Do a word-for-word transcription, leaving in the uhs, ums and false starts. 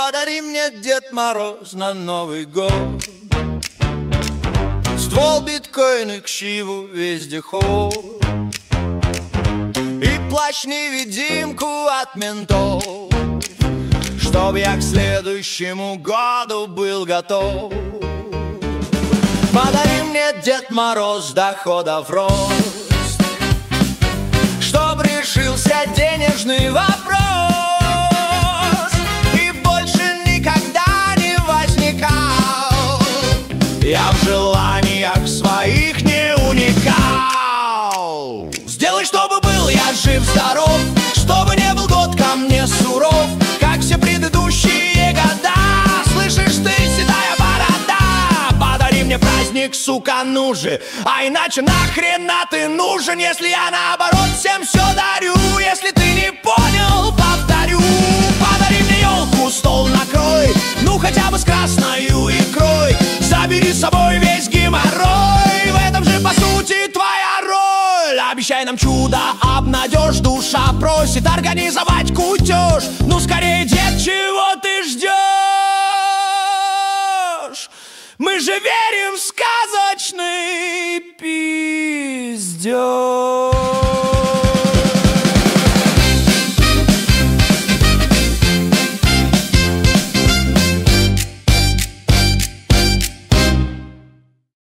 Подари мне, Дед Мороз, на Новый год ствол, биткоин и к чиву вездеход, и плащ-невидимку от ментов, чтоб я к следующему году был готов. Подари мне, Дед Мороз, доходов рост, чтоб решился денежный вопрос и больше никогда не возникал я в желаниях своих не уникал. Сделай, чтобы был я жив-здоров, чтобы не был год ко мне суров, как все предыдущие года. Слышишь ты, седая борода, подари мне праздник, сука, ну же, а иначе нахрена ты нужен, если я наоборот всем все дарю. Если ты не понял, повторю, подари мне елку, стол накрой, ну хотя бы с красною икрой, забери с собой весь геморрой, в этом же по сути твоя роль. Обещай нам чудо, обнадежь, душа просит организовать кутеж. Ну скорее, дед, чего ты ждешь? Мы же верим в сказочный пиздеж.